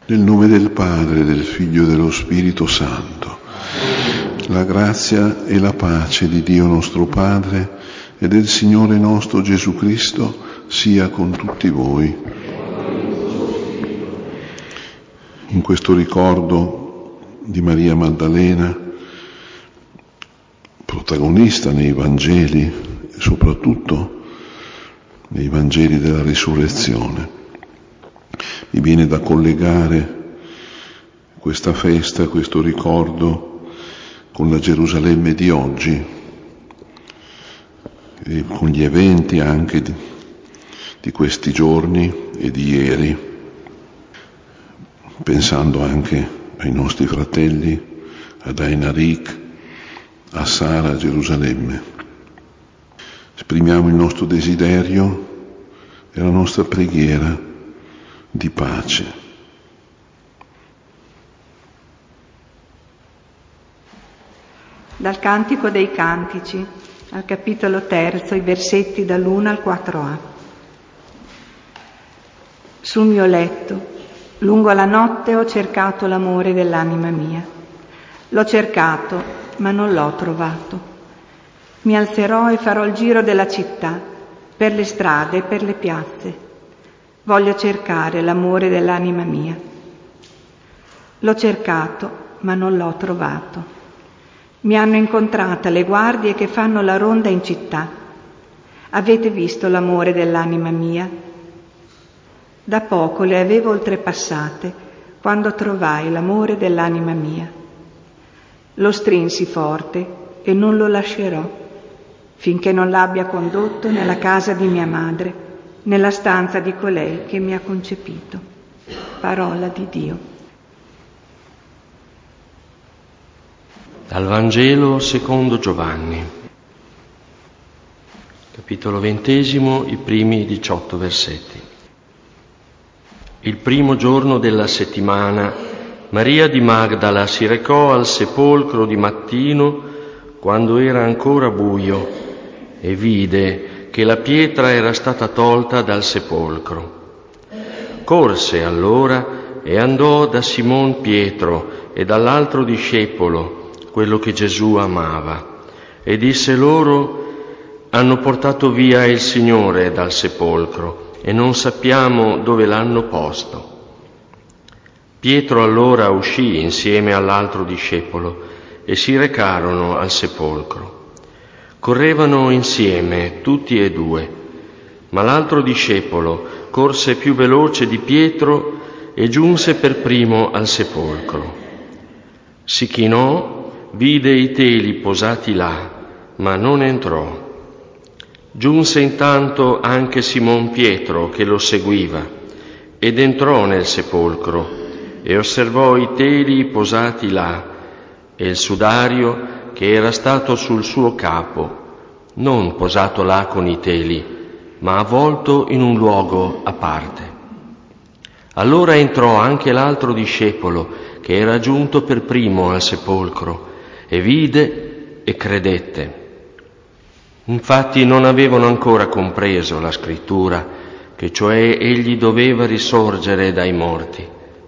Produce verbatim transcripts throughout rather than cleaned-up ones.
Nel nome del Padre, del Figlio e dello Spirito Santo. La grazia e la pace di Dio nostro Padre e del Signore nostro Gesù Cristo sia con tutti voi. In questo ricordo di Maria Maddalena, protagonista nei Vangeli e soprattutto nei Vangeli della Risurrezione, mi viene da collegare questa festa, questo ricordo con la Gerusalemme di oggi e con gli eventi anche di, di questi giorni e di ieri, pensando anche ai nostri fratelli, ad Ainarik, a Sara, a Gerusalemme. Esprimiamo il nostro desiderio e la nostra preghiera di pace. Dal Cantico dei Cantici, al capitolo terzo, i versetti dall'uno al quattro a. Sul mio letto, lungo la notte, ho cercato l'amore dell'anima mia. L'ho cercato, ma non l'ho trovato. Mi alzerò e farò il giro della città, per le strade e per le piazze. Voglio cercare l'amore dell'anima mia. L'ho cercato, ma non l'ho trovato. Mi hanno incontrata le guardie che fanno la ronda in città. Avete visto l'amore dell'anima mia? Da poco le avevo oltrepassate, quando trovai l'amore dell'anima mia. Lo strinsi forte e non lo lascerò, finché non l'abbia condotto nella casa di mia madre, nella stanza di colei che mi ha concepito. Parola di Dio. Dal Vangelo secondo Giovanni, capitolo ventesimo, i primi diciotto versetti. Il primo giorno della settimana, Maria di Magdala si recò al sepolcro di mattino, quando era ancora buio, e vide che la pietra era stata tolta dal sepolcro. Corse allora e andò da Simon Pietro e dall'altro discepolo, quello che Gesù amava, e disse loro: hanno portato via il Signore dal sepolcro e non sappiamo dove l'hanno posto. Pietro allora uscì insieme all'altro discepolo e si recarono al sepolcro. Correvano insieme tutti e due, ma l'altro discepolo corse più veloce di Pietro e giunse per primo al sepolcro. Si chinò, vide i teli posati là, ma non entrò. Giunse intanto anche Simon Pietro, che lo seguiva, ed entrò nel sepolcro e osservò i teli posati là e il sudario che era stato sul suo capo, non posato là con i teli, ma avvolto in un luogo a parte. Allora entrò anche l'altro discepolo, che era giunto per primo al sepolcro, e vide e credette. Infatti non avevano ancora compreso la scrittura, che cioè egli doveva risorgere dai morti.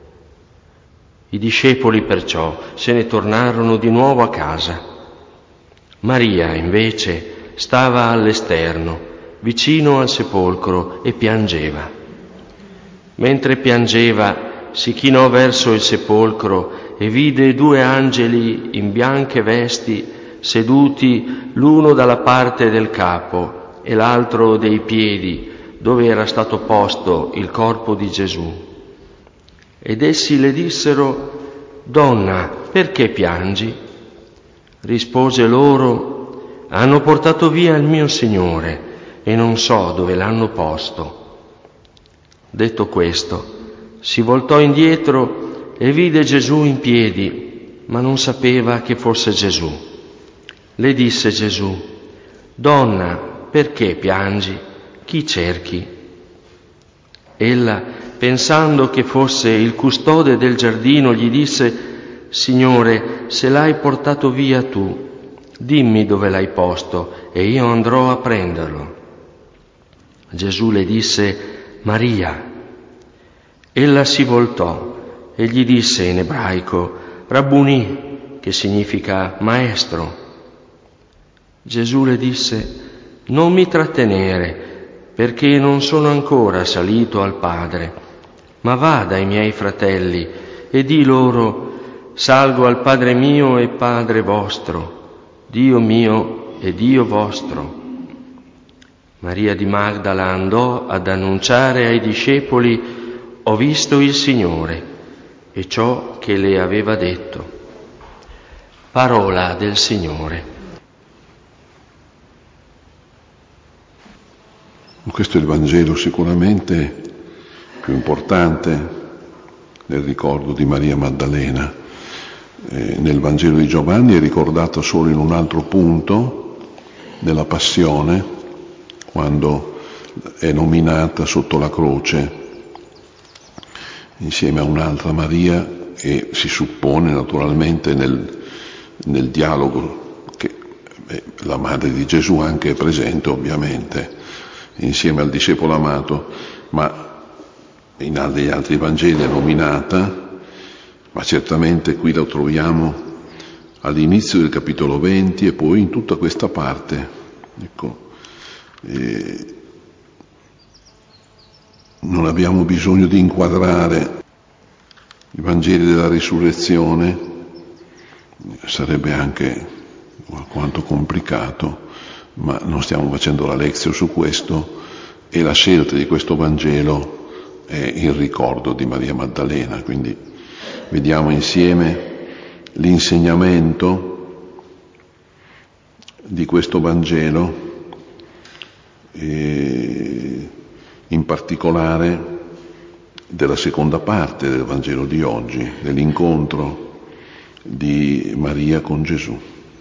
I discepoli perciò se ne tornarono di nuovo a casa. Maria, invece, stava all'esterno, vicino al sepolcro, e piangeva. Mentre piangeva, si chinò verso il sepolcro e vide due angeli in bianche vesti, seduti l'uno dalla parte del capo e l'altro dei piedi, dove era stato posto il corpo di Gesù. Ed essi le dissero: «Donna, perché piangi?» Rispose loro: «Hanno portato via il mio Signore e non so dove l'hanno posto». Detto questo, si voltò indietro e vide Gesù in piedi, ma non sapeva che fosse Gesù. Le disse Gesù: «Donna, perché piangi? Chi cerchi?» Ella, pensando che fosse il custode del giardino, gli disse: «Signore, se l'hai portato via tu, dimmi dove l'hai posto e io andrò a prenderlo». Gesù le disse: «Maria». Ella si voltò e gli disse in ebraico: Rabbuni, che significa maestro. Gesù le disse: non mi trattenere, perché non sono ancora salito al Padre, ma va dai miei fratelli e di loro: salgo al Padre mio e Padre vostro, Dio mio e Dio vostro. Maria di Magdala andò ad annunciare ai discepoli: ho visto il Signore, e ciò che le aveva detto. Parola del Signore. Questo è il Vangelo sicuramente più importante nel ricordo di Maria Maddalena. Eh, nel Vangelo di Giovanni è ricordato solo in un altro punto, nella Passione, quando è nominata sotto la croce insieme a un'altra Maria, e si suppone naturalmente nel, nel dialogo che eh, la madre di Gesù anche è presente ovviamente insieme al discepolo amato, ma in degli altri Vangeli è nominata, ma certamente qui la troviamo all'inizio del capitolo venti e poi in tutta questa parte. Ecco, eh, non abbiamo bisogno di inquadrare i Vangeli della Risurrezione, sarebbe anche alquanto complicato, ma non stiamo facendo la lezione su questo, e la scelta di questo Vangelo è il ricordo di Maria Maddalena. Quindi vediamo insieme l'insegnamento di questo Vangelo, e in particolare della seconda parte del Vangelo di oggi, dell'incontro di Maria con Gesù.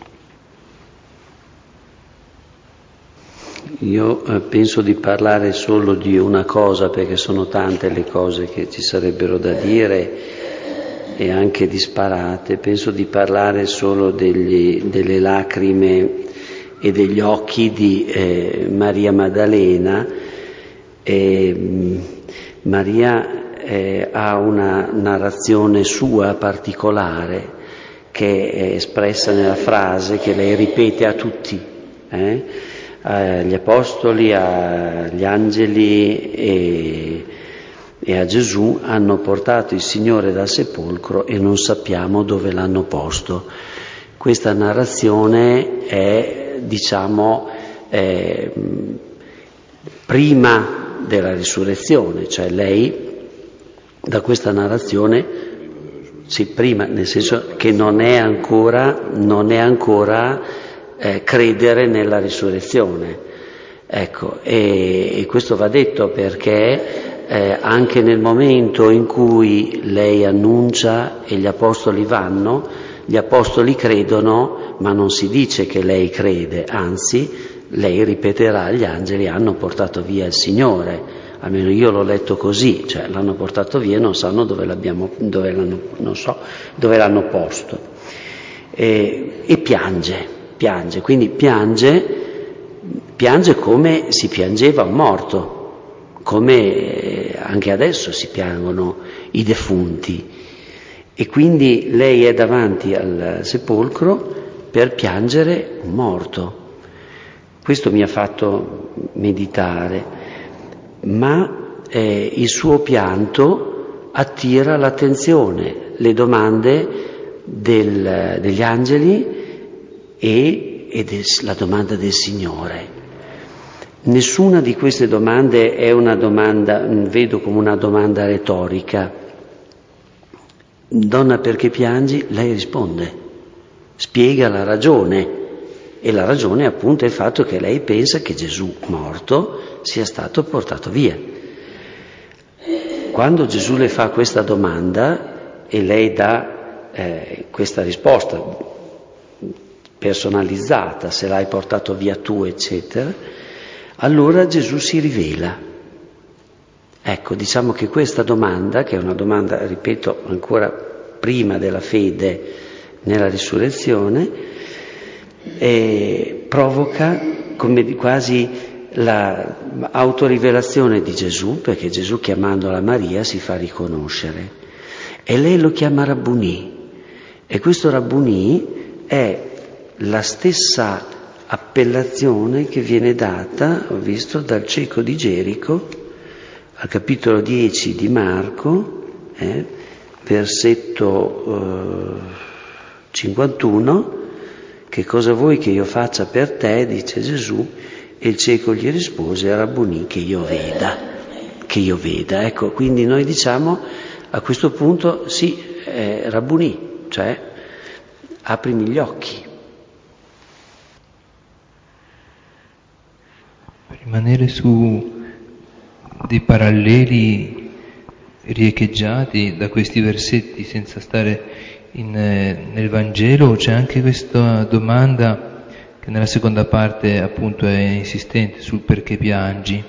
Io eh, penso di parlare solo di una cosa, perché sono tante le cose che ci sarebbero da dire e anche disparate. Penso di parlare solo degli, delle lacrime e degli occhi di eh, Maria Maddalena. E, mh, Maria eh, ha una narrazione sua particolare che è espressa nella frase che lei ripete a tutti, eh? agli apostoli, agli angeli e, e a Gesù: hanno portato il Signore dal sepolcro e non sappiamo dove l'hanno posto. Questa narrazione è, diciamo, eh, prima della risurrezione, cioè lei da questa narrazione, sì, prima, nel senso che non è ancora, non è ancora Eh, credere nella risurrezione. Ecco, e, e questo va detto perché eh, anche nel momento in cui lei annuncia e gli apostoli vanno, gli apostoli credono, ma non si dice che lei crede, anzi lei ripeterà agli angeli: hanno portato via il Signore. Almeno io l'ho letto così, cioè l'hanno portato via e non sanno dove l'abbiamo, dove l'hanno, non so dove l'hanno posto. E, e piange. Piange, quindi piange, piange come si piangeva un morto, come anche adesso si piangono i defunti. E quindi lei è davanti al sepolcro per piangere un morto. Questo mi ha fatto meditare, ma eh, il suo pianto attira l'attenzione, le domande del, degli angeli e, ed è la domanda del Signore. Nessuna di queste domande è una domanda, vedo come una domanda retorica. Donna, perché piangi? Lei risponde, spiega la ragione, e la ragione appunto è il fatto che lei pensa che Gesù morto sia stato portato via. Quando Gesù le fa questa domanda e lei dà eh, questa risposta personalizzata, se l'hai portato via tu, eccetera, allora Gesù si rivela. Ecco, diciamo che questa domanda, che è una domanda, ripeto, ancora prima della fede nella risurrezione, eh, provoca come quasi la autorivelazione di Gesù, perché Gesù, chiamandola Maria, si fa riconoscere. e lei lo chiama Rabbuni. E questo Rabbuni è la stessa appellazione che viene data, ho visto, dal cieco di Gerico, al capitolo dieci di Marco, eh, versetto eh, cinquantuno, che cosa vuoi che io faccia per te, dice Gesù, e il cieco gli rispose, Rabbuni, che io veda, che io veda. Ecco, quindi noi diciamo a questo punto, sì, eh, Rabbuni, cioè aprimi gli occhi. Per rimanere su dei paralleli riecheggiati da questi versetti senza stare in, eh, nel Vangelo, c'è anche questa domanda che nella seconda parte appunto è insistente sul perché piangi,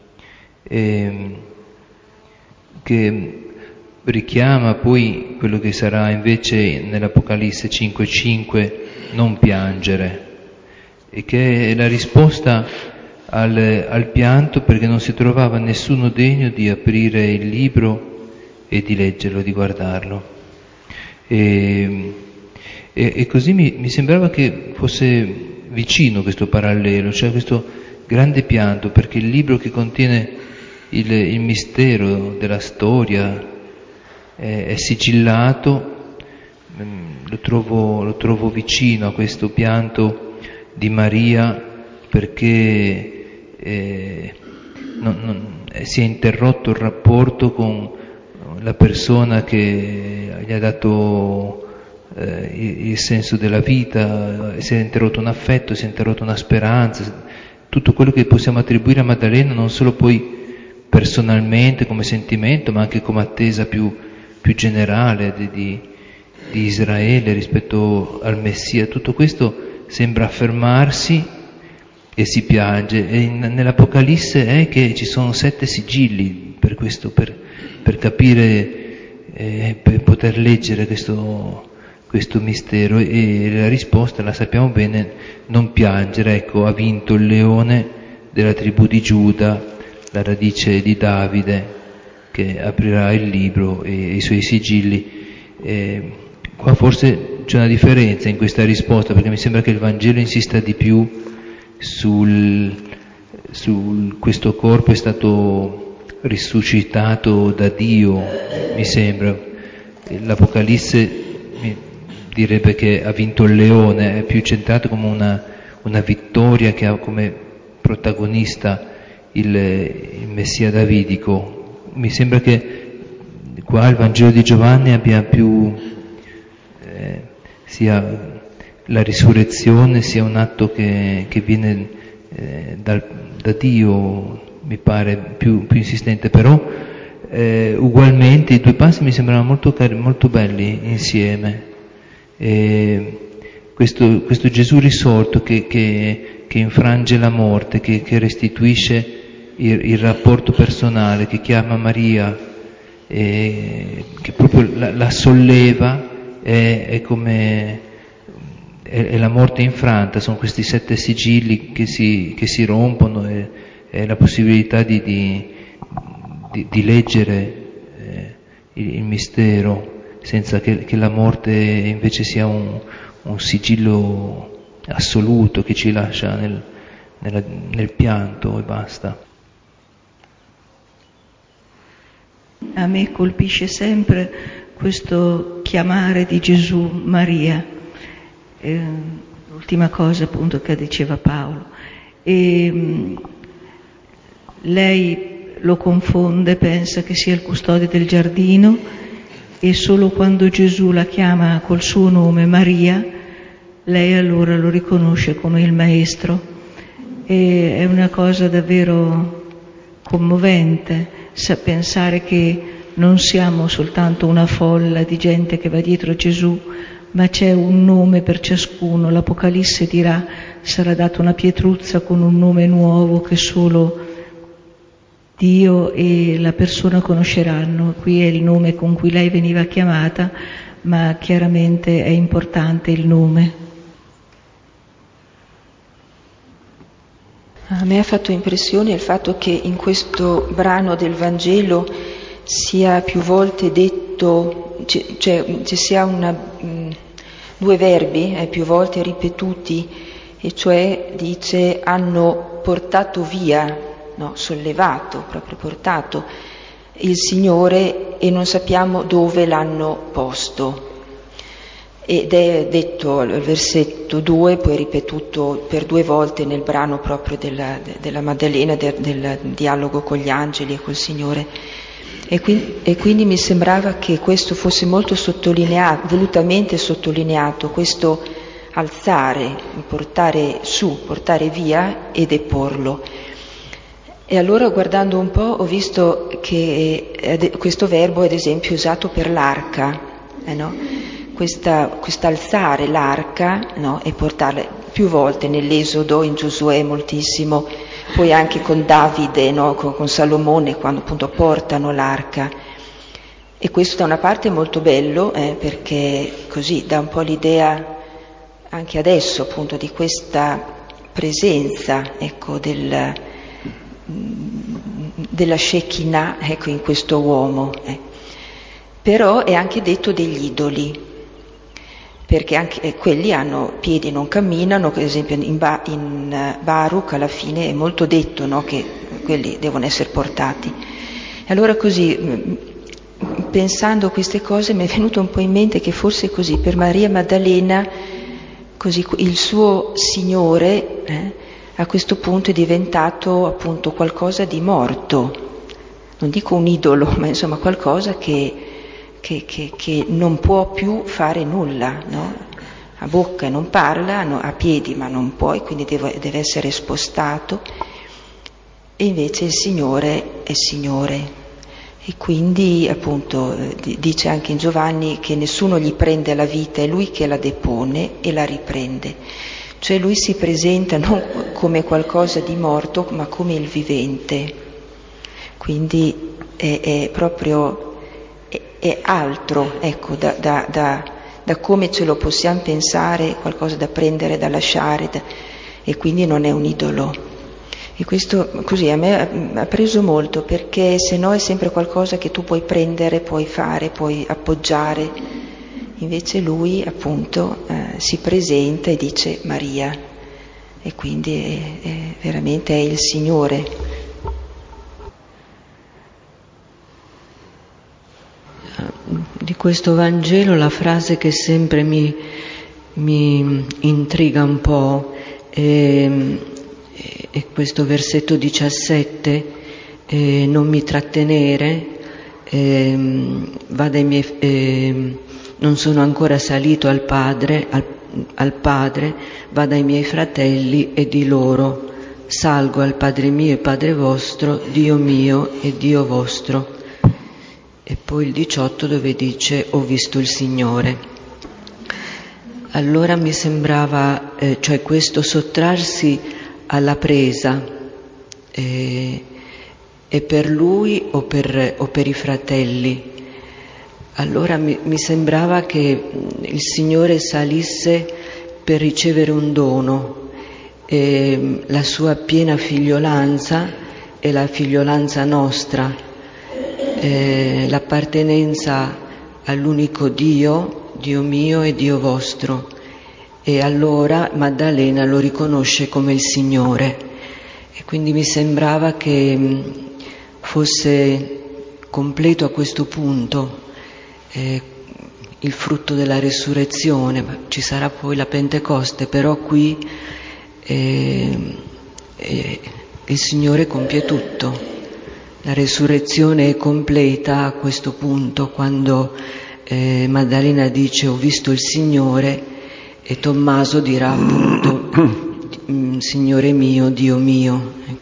e, che richiama poi quello che sarà invece nell'Apocalisse cinque cinque, non piangere, e che è la risposta al, al pianto perché non si trovava nessuno degno di aprire il libro e di leggerlo, di guardarlo. E, e, e così mi, mi sembrava che fosse vicino questo parallelo, cioè questo grande pianto, perché il libro che contiene il, il mistero della storia è, è sigillato, lo trovo, lo trovo vicino a questo pianto di Maria, perché eh, non, non, si è interrotto il rapporto con la persona che gli ha dato eh, il, il senso della vita, si è interrotto un affetto, si è interrotta una speranza, tutto quello che possiamo attribuire a Maddalena, non solo poi personalmente come sentimento, ma anche come attesa più, più generale di, di, di Israele rispetto al Messia. Tutto questo sembra affermarsi e si piange, e in, nell'Apocalisse è che ci sono sette sigilli per questo, per, per capire, eh, per poter leggere questo, questo mistero, e la risposta la sappiamo bene, non piangere. Ecco, ha vinto il leone della tribù di Giuda, la radice di Davide, che aprirà il libro e i suoi sigilli. E qua forse c'è una differenza in questa risposta, perché mi sembra che il Vangelo insista di più sul, sul questo corpo è stato risuscitato da Dio, mi sembra. L'Apocalisse mi direbbe che ha vinto il leone, è più centrato come una, una vittoria che ha come protagonista il, il Messia davidico. Mi sembra che qua il Vangelo di Giovanni abbia più eh, sia la risurrezione sia un atto che, che viene eh, dal, da Dio, mi pare più, più insistente, però eh, ugualmente i due passi mi sembrano molto, molto belli insieme. E questo, questo Gesù risorto che, che, che infrange la morte, che, che restituisce il, il rapporto personale, che chiama Maria, e che proprio la, la solleva, è, è come è la morte infranta, sono questi sette sigilli che si, che si rompono, e, e la possibilità di, di, di, di leggere eh, il, il mistero senza che, che la morte invece sia un, un sigillo assoluto che ci lascia nel, nel, nel pianto e basta. A me colpisce sempre questo chiamare di Gesù Maria. Eh, l'ultima cosa appunto che diceva Paolo, e mh, lei lo confonde, pensa che sia il custode del giardino, e solo quando Gesù la chiama col suo nome Maria, lei allora lo riconosce come il maestro. E è una cosa davvero commovente sa pensare che non siamo soltanto una folla di gente che va dietro a Gesù, ma c'è un nome per ciascuno. L'Apocalisse dirà: sarà data una pietruzza con un nome nuovo che solo Dio e la persona conosceranno. Qui è il nome con cui lei veniva chiamata, ma chiaramente è importante il nome. A me ha fatto impressione il fatto che in questo brano del Vangelo sia più volte detto, cioè ci sia una, mh, due verbi eh, più volte ripetuti, e cioè dice hanno portato via, no, sollevato, proprio portato il Signore e non sappiamo dove l'hanno posto. Ed è detto al versetto due, poi ripetuto per due volte nel brano proprio della, della Maddalena, del, del dialogo con gli angeli e col Signore. E quindi, e quindi mi sembrava che questo fosse molto sottolineato, volutamente sottolineato, questo alzare, portare su, portare via e deporlo. E allora, guardando un po', ho visto che questo verbo è ad esempio usato per l'arca, eh no? Questa, quest'alzare l'arca, no? E portarla più volte nell'Esodo, in Giosuè moltissimo, poi anche con Davide, no? con, con Salomone, quando appunto portano l'arca. E questo da una parte è molto bello, eh, perché così dà un po' l'idea anche adesso appunto di questa presenza, ecco, del, della Shekinah, ecco, in questo uomo. Eh. Però è anche detto degli idoli, perché anche eh, quelli hanno piedi, non camminano, ad esempio in, ba, in uh, Baruch alla fine è molto detto, no, che quelli devono essere portati. E allora così, mh, pensando a queste cose, mi è venuto un po' in mente che forse così per Maria Maddalena, così il suo Signore eh, a questo punto è diventato appunto qualcosa di morto, non dico un idolo, ma insomma qualcosa che Che, che, che non può più fare nulla, no? Ha bocca e non parla, no, ha piedi ma non può, e quindi deve, deve essere spostato, e invece il Signore è Signore, e quindi appunto dice anche in Giovanni che nessuno gli prende la vita, è Lui che la depone e la riprende, cioè Lui si presenta non come qualcosa di morto ma come il vivente, quindi è, è proprio è altro, ecco, da, da, da, da come ce lo possiamo pensare, qualcosa da prendere, da lasciare, da, e quindi non è un idolo. E questo così a me ha preso molto, perché se no è sempre qualcosa che tu puoi prendere, puoi fare, puoi appoggiare. Invece lui appunto eh, si presenta e dice Maria, e quindi è, è, veramente è il Signore. Di questo Vangelo la frase che sempre mi, mi intriga un po' è, è questo versetto diciassette, eh, non mi trattenere, eh, va dai miei, eh, non sono ancora salito al Padre, al, al Padre, va dai miei fratelli e di loro, salgo al Padre mio e Padre vostro, Dio mio e Dio vostro. E poi il diciotto dove dice ho visto il Signore. Allora mi sembrava, eh, cioè questo sottrarsi alla presa eh, è per lui o per, o per i fratelli. Allora mi, mi sembrava che il Signore salisse per ricevere un dono, eh, la sua piena figliolanza e la figliolanza nostra. Eh, l'appartenenza all'unico Dio, Dio mio e Dio vostro, e allora Maddalena lo riconosce come il Signore, e quindi mi sembrava che mh, fosse completo a questo punto eh, il frutto della resurrezione. Ci sarà poi la Pentecoste, però qui eh, eh, il Signore compie tutto. La resurrezione è completa a questo punto, quando eh, Maddalena dice ho visto il Signore, e Tommaso dirà appunto Signore mio, Dio mio.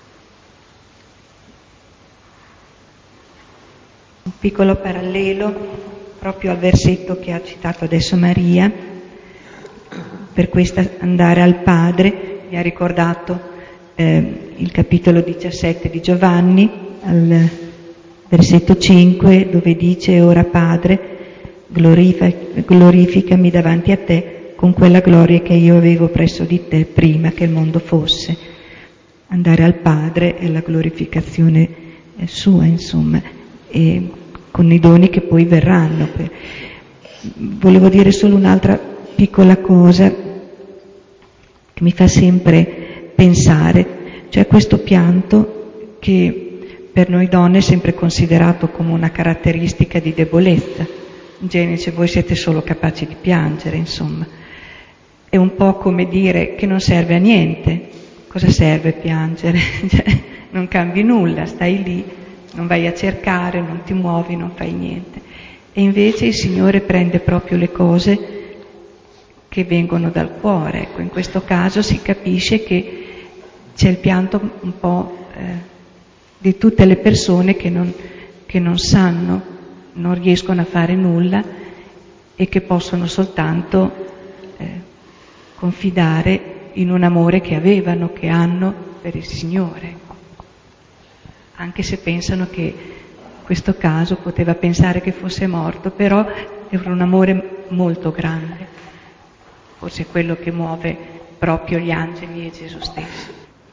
Un piccolo parallelo proprio al versetto che ha citato adesso Maria, per questo andare al Padre, mi ha ricordato eh, il capitolo diciassette di Giovanni, al versetto cinque, dove dice ora Padre glorific- glorificami davanti a te con quella gloria che io avevo presso di te prima che il mondo fosse. Andare al Padre è la glorificazione sua, insomma, e con i doni che poi verranno. Volevo dire solo un'altra piccola cosa che mi fa sempre pensare, cioè questo pianto che per noi donne è sempre considerato come una caratteristica di debolezza. In genere dice, voi siete solo capaci di piangere, insomma. È un po' come dire che non serve a niente. Cosa serve piangere? Cioè, non cambi nulla, stai lì, non vai a cercare, non ti muovi, non fai niente. E invece il Signore prende proprio le cose che vengono dal cuore. Ecco, in questo caso si capisce che c'è il pianto un po' eh, di tutte le persone che non, che non sanno, non riescono a fare nulla e che possono soltanto eh, confidare in un amore che avevano, che hanno per il Signore. Anche se pensano che in questo caso poteva pensare che fosse morto, però era un amore molto grande, forse quello che muove proprio gli angeli e Gesù stesso.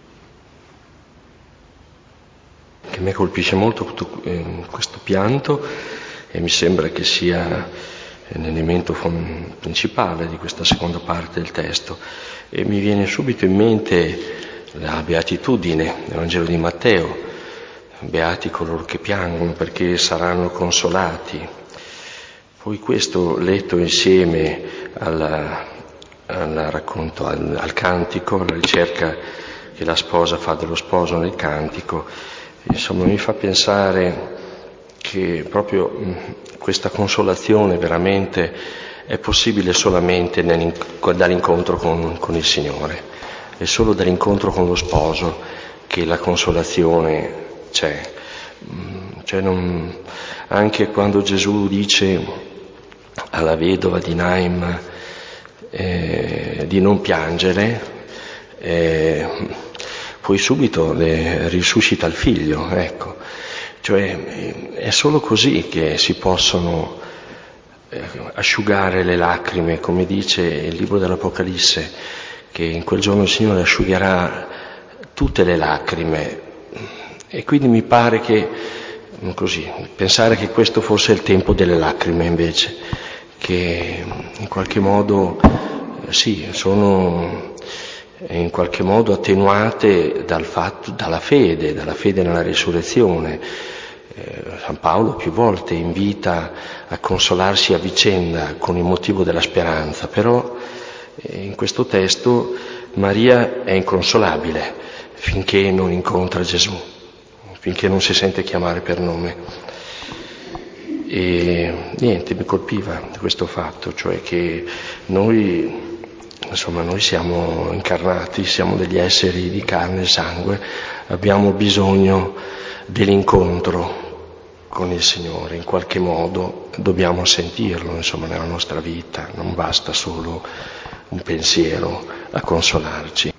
Che a me colpisce molto questo pianto e mi sembra che sia l'elemento principale di questa seconda parte del testo, e mi viene subito in mente la beatitudine del Vangelo di Matteo: beati coloro che piangono perché saranno consolati. Poi questo letto insieme alla, al racconto, al, al cantico, alla ricerca che la sposa fa dello sposo nel cantico, insomma mi fa pensare che proprio questa consolazione veramente è possibile solamente dall'incontro con, con il Signore. È solo dall'incontro con lo sposo che la consolazione c'è. Cioè non, anche quando Gesù dice alla vedova di Naim eh, di non piangere, eh, poi subito le risuscita il figlio, ecco. Cioè è solo così che si possono eh, asciugare le lacrime, come dice il libro dell'Apocalisse, che in quel giorno il Signore asciugherà tutte le lacrime. E quindi mi pare che, così, pensare che questo fosse il tempo delle lacrime invece, che in qualche modo, eh, sì, sono in qualche modo attenuate dal fatto, dalla fede, dalla fede nella risurrezione. Eh, San Paolo più volte invita a consolarsi a vicenda con il motivo della speranza, però eh, in questo testo Maria è inconsolabile finché non incontra Gesù, finché non si sente chiamare per nome. E niente, mi colpiva questo fatto, cioè che noi, insomma, noi siamo incarnati, siamo degli esseri di carne e sangue, abbiamo bisogno dell'incontro con il Signore, in qualche modo dobbiamo sentirlo, insomma, nella nostra vita, non basta solo un pensiero a consolarci.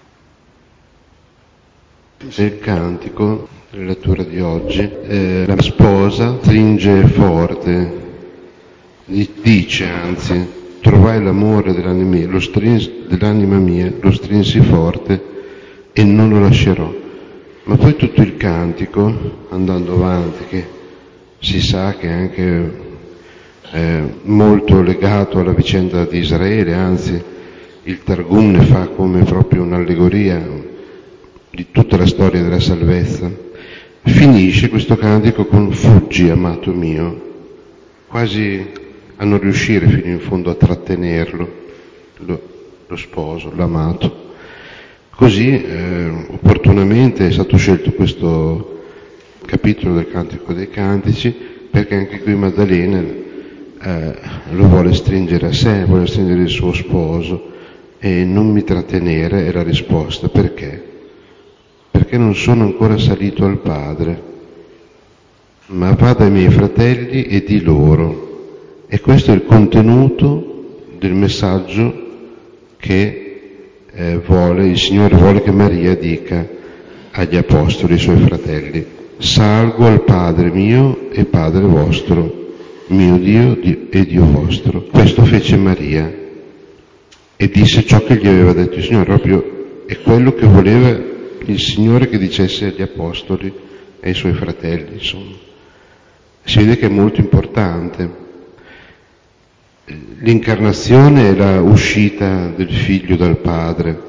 Nel cantico, la lettura di oggi, eh, la sposa stringe forte, dice anzi, trovai l'amore dell'anima mia, lo, strins, dell'anima mia, lo strinsi forte e non lo lascerò. Ma poi tutto il cantico, andando avanti, che si sa che è anche eh, molto legato alla vicenda di Israele, anzi il Targum ne fa come proprio un'allegoria di tutta la storia della salvezza, finisce questo cantico con fuggi, amato mio, quasi a non riuscire fino in fondo a trattenerlo, lo, lo sposo, l'amato. Così eh, opportunamente è stato scelto questo capitolo del Cantico dei Cantici, perché anche qui Maddalena eh, lo vuole stringere a sé, vuole stringere il suo sposo, e non mi trattenere è la risposta. Perché? Perché non sono ancora salito al Padre, ma vado ai miei fratelli e di loro. E questo è il contenuto del messaggio che eh, vuole, il Signore vuole che Maria dica agli apostoli, ai suoi fratelli: salgo al Padre mio e Padre vostro, mio Dio e Dio vostro. Questo fece Maria e disse ciò che gli aveva detto il Signore, proprio è quello che voleva il Signore che dicesse agli apostoli e ai suoi fratelli, insomma. si vede che è molto importante. L'incarnazione è la uscita del figlio dal padre.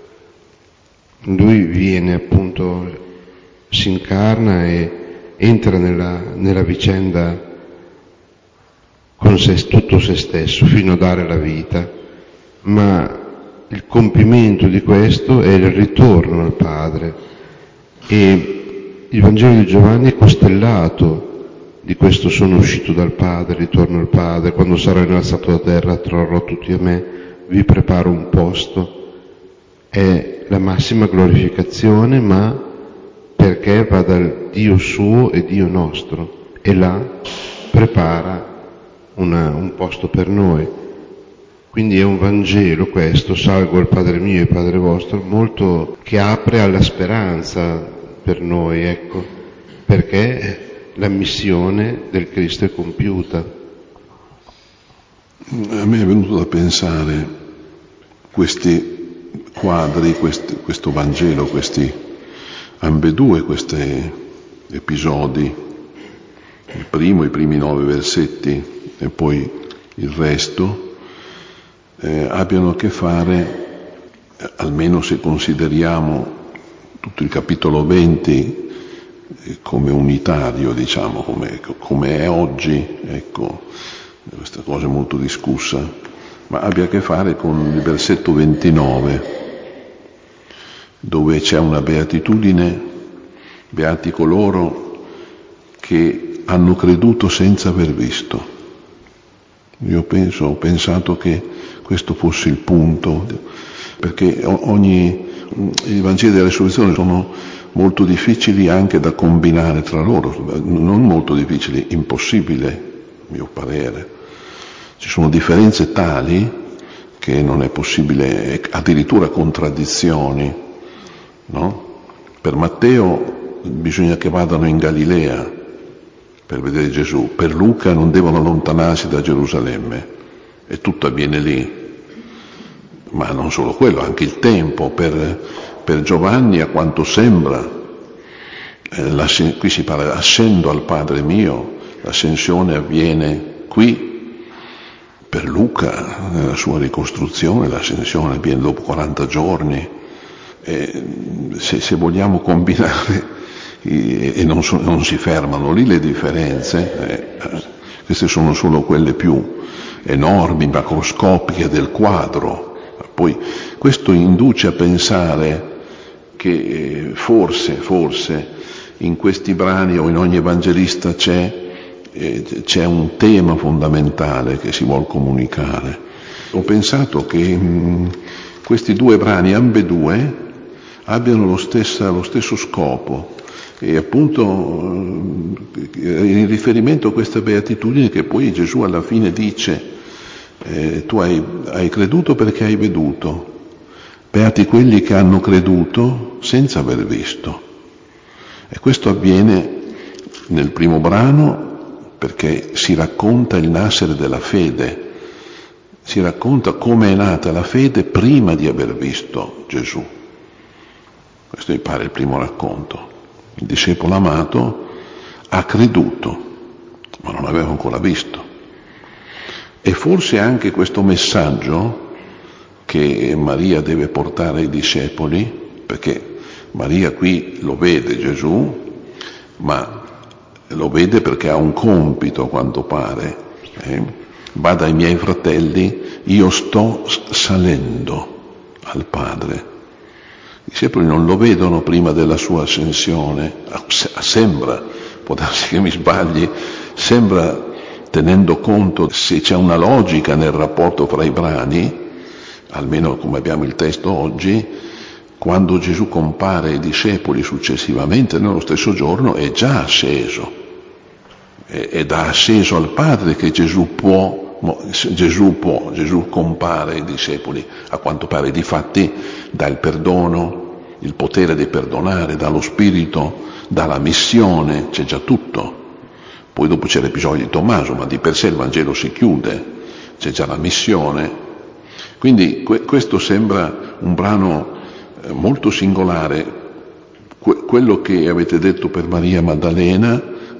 Lui viene appunto, si incarna e entra nella, nella vicenda con se, tutto se stesso fino a dare la vita, ma il compimento di questo è il ritorno al padre, e il Vangelo di Giovanni è costellato di questo: sono uscito dal Padre, ritorno al Padre, quando sarò innalzato da terra trarrò tutti a me, vi preparo un posto. È la massima glorificazione, ma perché va dal Dio suo e Dio nostro, e là prepara una, un posto per noi. Quindi è un Vangelo questo, salgo al Padre mio e Padre vostro, molto che apre alla speranza per noi, ecco, perché la missione del Cristo è compiuta. A me è venuto da pensare questi quadri, questi, questo Vangelo, questi ambedue, questi episodi, il primo, i primi nove versetti e poi il resto, eh, abbiano a che fare, almeno se consideriamo tutto il capitolo venti come unitario, diciamo, come, come è oggi, ecco, questa cosa è molto discussa, ma abbia a che fare con il versetto ventinove, dove c'è una beatitudine: beati coloro che hanno creduto senza aver visto. Io penso, ho pensato che questo fosse il punto, perché ogni, i Vangeli della Resurrezione sono molto difficili anche da combinare tra loro, non molto difficili, impossibile, a mio parere. Ci sono differenze tali che non è possibile, addirittura contraddizioni, no? Per Matteo bisogna che vadano in Galilea per vedere Gesù, per Luca non devono allontanarsi da Gerusalemme, e tutto avviene lì. Ma non solo quello, anche il tempo. Per, per Giovanni, a quanto sembra, eh, qui si parla ascendo al Padre mio, l'ascensione avviene qui. Per Luca, nella sua ricostruzione, l'ascensione avviene dopo quaranta giorni. E se, se vogliamo combinare, e, e non, so, non si fermano lì le differenze, eh, queste sono solo quelle più enormi, macroscopiche del quadro. Poi questo induce a pensare che forse, forse in questi brani o in ogni evangelista c'è, eh, c'è un tema fondamentale che si vuol comunicare. Ho pensato che mh, questi due brani, ambedue, abbiano lo, stessa, lo stesso scopo, e appunto in riferimento a questa beatitudine che poi Gesù alla fine dice: Eh, tu hai, hai creduto perché hai veduto, beati quelli che hanno creduto senza aver visto. E questo avviene nel primo brano perché si racconta il nascere della fede, si racconta come è nata la fede prima di aver visto Gesù. Questo mi pare il primo racconto. Il discepolo amato ha creduto, ma non aveva ancora visto. E forse anche questo messaggio che Maria deve portare ai discepoli, perché Maria qui lo vede Gesù, ma lo vede perché ha un compito, a quanto pare. Eh? Va dai miei fratelli, io sto salendo al Padre. I discepoli non lo vedono prima della sua ascensione, sembra, può darsi che mi sbagli, sembra, tenendo conto, se c'è una logica nel rapporto fra i brani, almeno come abbiamo il testo oggi, quando Gesù compare ai discepoli successivamente nello stesso giorno è già asceso, ed ha asceso al Padre che Gesù può, Gesù può, Gesù compare ai discepoli, a quanto pare, difatti dà il perdono, il potere di perdonare, dà lo Spirito, dà la missione, c'è già tutto. Poi dopo c'è l'episodio di Tommaso, ma di per sé il Vangelo si chiude, c'è già la missione. Quindi que- questo sembra un brano eh, molto singolare. Que- quello che avete detto per Maria Maddalena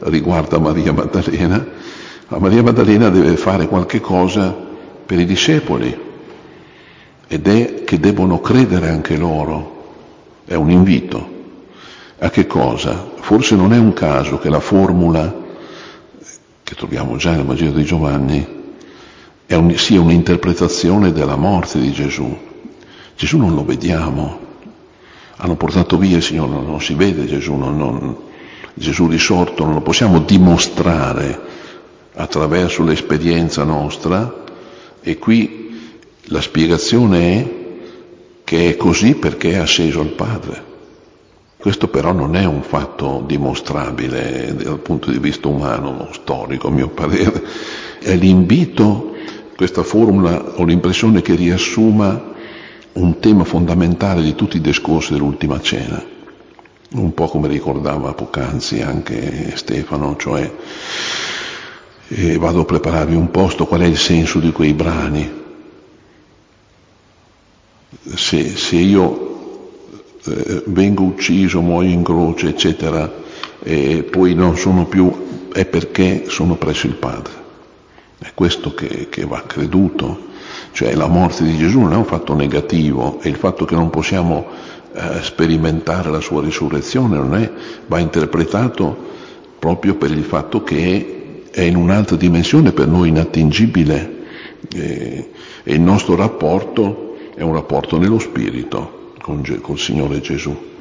riguarda Maria Maddalena, ma Maria Maddalena deve fare qualche cosa per i discepoli, ed è che devono credere anche loro. È un invito. A che cosa? Forse non è un caso che la formula che troviamo già nel Vangelo di Giovanni è un, sia un'interpretazione della morte di Gesù. Gesù non lo vediamo, hanno portato via il Signore, non, non si vede Gesù, non, non, Gesù risorto non lo possiamo dimostrare attraverso l'esperienza nostra, e qui la spiegazione è che è così perché è asceso al Padre. Questo però non è un fatto dimostrabile dal punto di vista umano, storico, a mio parere. È l'invito, questa formula ho l'impressione che riassuma un tema fondamentale di tutti i discorsi dell'ultima cena, un po' come ricordava poc'anzi anche Stefano, cioè eh, vado a prepararvi un posto, qual è il senso di quei brani? Se, se io eh, vengo ucciso, muoio in croce, eccetera, e poi non sono più, è perché sono presso il Padre. È questo che, che va creduto. Cioè la morte di Gesù non è un fatto negativo, e il fatto che non possiamo eh, sperimentare la sua risurrezione non è, va interpretato proprio per il fatto che è in un'altra dimensione per noi inattingibile, eh, e il nostro rapporto è un rapporto nello spirito con, col Signore Gesù.